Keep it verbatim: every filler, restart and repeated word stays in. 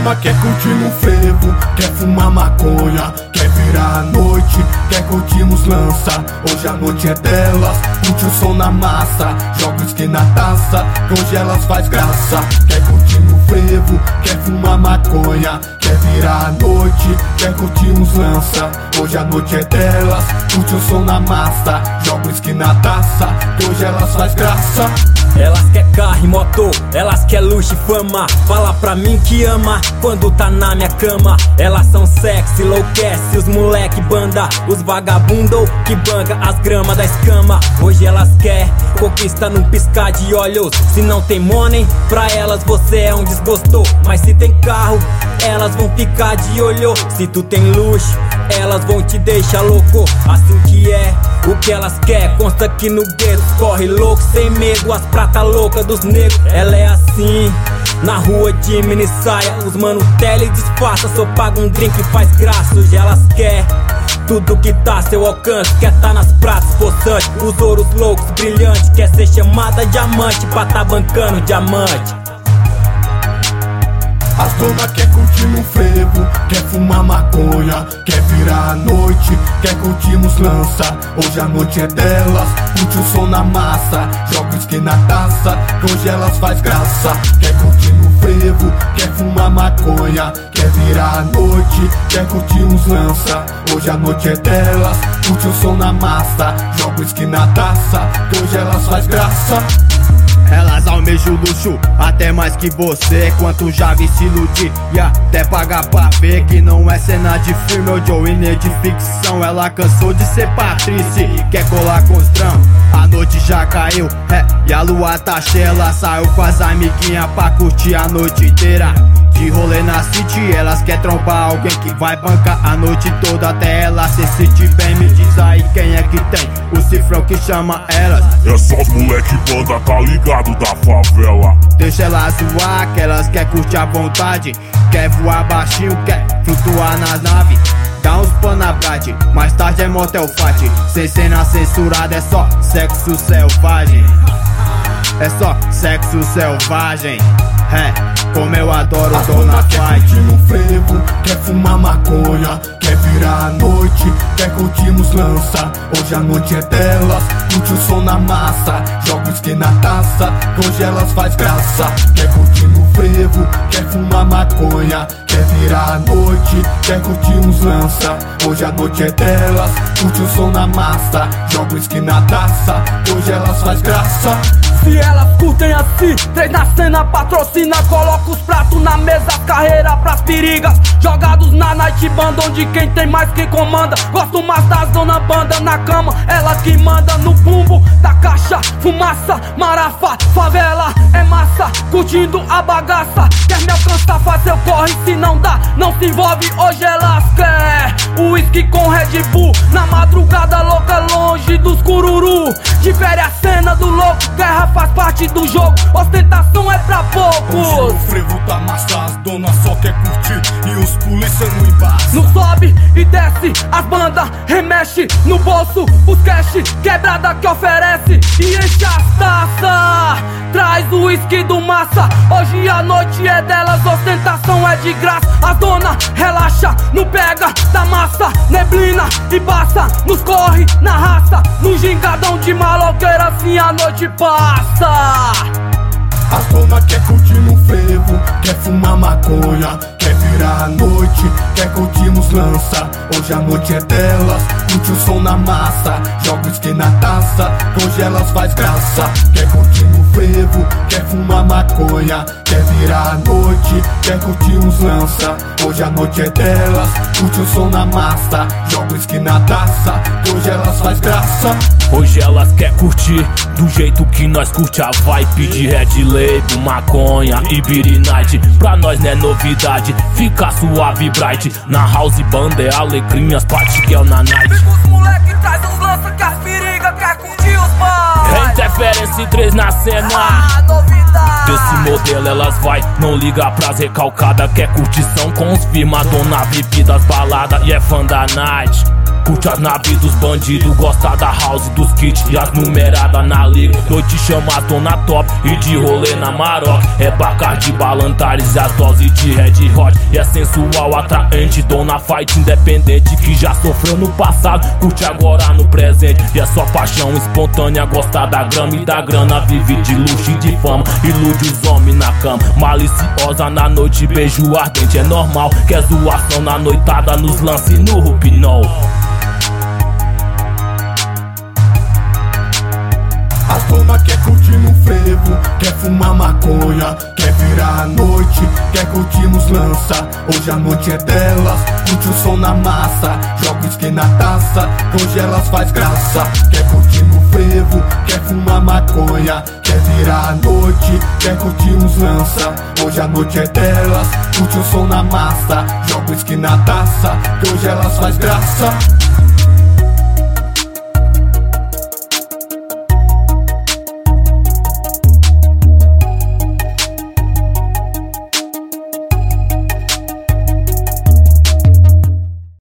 dona quer curtir no frevo, quer fumar maconha, quer virar a noite, quer curtir nos lança. Hoje a noite é delas, curte o som na massa, joga o skin na taça, que hoje elas faz graça. Quer curtir no frevo, quer fumar maconha, quer virar a noite, quer curtir uns lança. Hoje a noite é delas, curte o som na massa, joga o skin na taça, que hoje elas faz graça. Elas quer carro e motor, elas quer luxo e fama. Fala pra mim que ama quando tá na minha cama. Elas são sexy, enlouquece, os moleque banda, os vagabundo que banga as grama da escama. Hoje elas quer conquista num piscar de olhos. Se não tem money, pra elas você é um desgosto. Mas se tem carro, elas vão ficar de olho. Se tu tem luxo, elas vão te deixar louco. Assim que é, o que elas quer consta aqui no gueto. Corre louco, sem medo, as prata louca dos negros. Ela é assim, na rua de mini saia, os mano tele disfarça, só paga um drink e faz graça. Hoje elas quer tudo que tá a seu alcance, quer tá nas pratas possantes, os ouros loucos brilhantes, quer ser chamada diamante pra tá bancando diamante. As dona quer curtir no frevo, quer fumar maconha, quer virar a noite, quer curtir nos lança. Hoje a noite é delas, curte o som na massa, joga o skin na taça, que hoje elas faz graça. Quer curtir no frevo, quer fumar maconha, quer virar a noite, quer curtir uns lança. Hoje a noite é delas, curte o som na massa, joga o skin na taça, que hoje elas faz graça. Elas almejam o luxo, até mais que você. Quanto já vi se iludir e até pagar pra ver que não é cena de filme ou Joiner de ficção. Ela cansou de ser Patrícia, quer colar com os drão. A noite já caiu, é, e a lua tá cheia. Ela saiu com as amiguinhas pra curtir a noite inteira. De rolê na city, elas quer trombar alguém que vai bancar a noite toda até ela se sentir bem. Me diz aí quem é que tem o cifrão que chama elas. É só os moleque banda, tá ligado, da favela. Deixa elas zoar, que elas quer curtir à vontade. Quer voar baixinho, quer flutuar na nave. Dá uns panabrate, mais tarde é motel fat. Sem cena censurada, é só sexo selvagem. É só sexo selvagem. É, como eu adoro a dona quer curtir no frevo, quer fumar maconha, quer virar a noite, quer curtir nos lança. Hoje a noite é delas, curte o som na massa, joga o skin na taça, que hoje elas faz graça. Quer curtir no frevo, quer fumar maconha, quer virar a noite, quer curtir uns lança. Hoje a noite é delas, curte o som na massa, joga o skin na taça, que hoje elas faz graça. Se elas curtem assim, três na cena patrocina, coloca os pratos na mesa, carreira pras perigas. Jogados na night banda, onde quem tem mais quem comanda. Gosto mais das dona banda na cama, ela que manda no bumbo da caixa. Fumaça, marafa, favela é massa, curtindo a bagaça. Quer me alcançar, faz seu corre, se não dá, não se envolve. Hoje elas quer o whisky com Red Bull, na madrugada louca, longe dos cururu. Difere a cena do louco, guerra faz parte do jogo, ostentação é pra poucos. Hoje o frevo tá massa, as donas só quer curtir e os polícia não embaça. Não sobe e desce, as bandas remexe no bolso, os cash quebrada que oferece e enche as taças. Traz o whisky do massa, hoje a noite é delas, ostentação é de graça. A dona relaxa, não pega da massa, neblina e passa, nos corre na raça, no gingadão de maloqueira, assim a noite passa. As dona quer curtir no frevo, quer fumar maconha, quer virar a noite, quer curtir nos lança. Hoje a noite é delas, curte o som na massa, joga o skin na taça, que hoje elas faz graça. Quer curtir no frevo, quer fumar maconha, quer virar a noite, quer curtir uns lança. Hoje a noite é delas, curte o som na massa, joga o skin na taça, que hoje elas faz graça. Hoje elas quer curtir do jeito que nós curte a vibe de Red Label, maconha e Beer Night. Pra nós não é novidade, fica suave bright. Na house banda é alegrinhas, party girl na night. Os moleque traz uns lança que as periga quer curtir os pais. Interferência três na cena. Ah, novidade. Desse modelo elas vai, não liga pras recalcadas. Quer curtição com os firma, dona bebida, as balada e é fã da night. Curte as naves dos bandidos, gosta da house dos kits e as numeradas na liga. Noite chama a dona top e de rolê na Maroc. É Bacardi, Balantares e as doses de Red Hot. E é sensual, atraente, dona fight independente que já sofreu no passado, curte agora no presente. E é só paixão espontânea, gosta da grama e da grana. Vive de luxo e de fama, ilude os homens na cama. Maliciosa na noite, beijo ardente, é normal. Quer zoação na noitada, nos lance no Rupinol. As dona quer curtir no frevo, quer fumar maconha, quer virar a noite, quer curtir nos lança. Hoje a noite é delas, curte o som na massa, joga o skin na taça, hoje elas faz graça. Quer curtir no frevo, quer fumar maconha, quer virar a noite, quer curtir uns lança. Hoje a noite é delas, curte o som na massa, joga o skin na taça, que hoje elas faz graça.